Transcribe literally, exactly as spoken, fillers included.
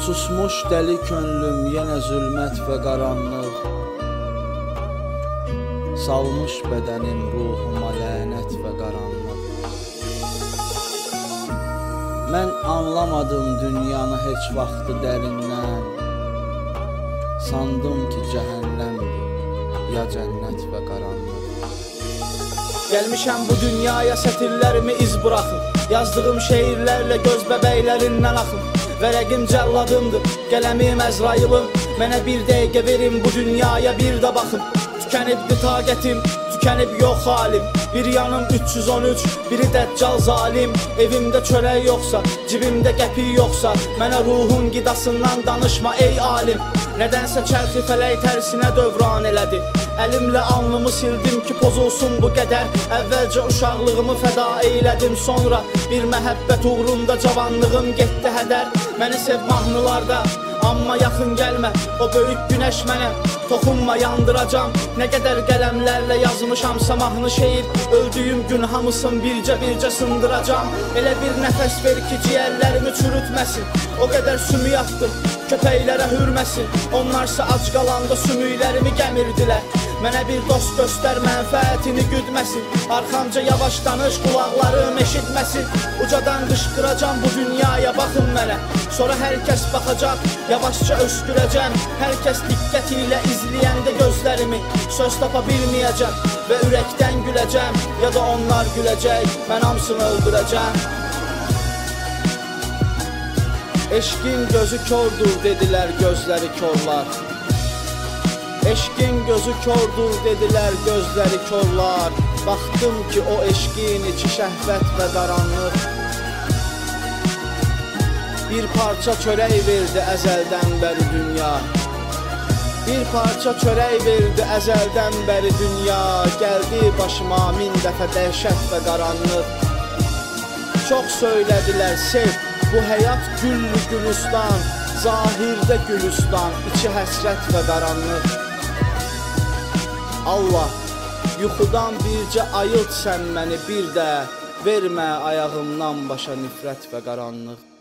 Susmuş dəli könlüm yenə zülmət və qaranlıq, salmış bədənim ruhuma lənət və qaranlıq. Mən anlamadım dünyanı heç vaxtı dərindən, sandım ki cəhənnəmdir ya cənnət və qaranlıq. Gəlmişəm bu dünyaya sətirlərimi iz buraxım, yazdığım şeirlərlə göz bəbəklərindən axım. Vərəqim cəlladımdır, qələmim Əzrayılım, mənə bir dəqiqə verin bu dünyaya bir də baxım. Tükənibdir taqətim, tükənib yox halim, bir yanım üç yüz on üç, biri dəccal zalim. Evimdə çörək yoxsa, cibimdə qəpik yoxsa, mənə ruhun qidasından danışma ey alim. Nədənsə çərxi fələk tərsinə dövran elədi, əlimlə alnımı sildim ki pozulsun bu qədər. Əvvəlcə uşaqlığımı fəda eylədim, sonra bir məhəbbət uğrunda cavanlığım getdi hədər. Məni sev mahnılarda, amma yaxın gəlmə, o böyük günəş mənə toxunma, yandıracam. Nə qədər qələmlərlə yazmışamsa mahnı şeir, öldüyüm gün hamısını bircə-bircə sındıracam. Elə bir nəfəs ver ki ciyərlərimi çürütməsin, o qədər sümük atdım köpəklərə hürməsin. Onlarsa ac qalanda sümüklərimi gəmirdilər, mənə bir dost göstər mənfəətini güdməsin. Arxamca yavaş danış qulaqlarım eşitməsin, ucadan qışqıracam bu dünyaya baxın mənə. Sonra hər kəs baxacaq, yavaşca öskürəcəm, hər kəs diqqət ilə izləyəndə gözlərimi. Söz tapa bilməyəcəm və ürəkdən güləcəm, ya da onlar güləcək, mən hamısını öldürəcəm. Eşqin gözü kordur dedilər gözləri korlar, eşqin gözü kordur dedilər gözləri korlar. Baxdım ki o eşqin içi şəhvət və qaranlıq, bir parça çörək verdi əzəldən bəri dünya, bir parça çörək verdi əzəldən bəri dünya. Gəldi başıma min dəfə dəhşət və qaranlıq. Çox söylədilər sev, bu həyat güllü gülüstan, zahirdə gülüstan, içi həsrət və qaranlıq. Allah, yuxudan bircə ayılt sən məni bir də, vermə ayağımdan başa nifrət və qaranlıq.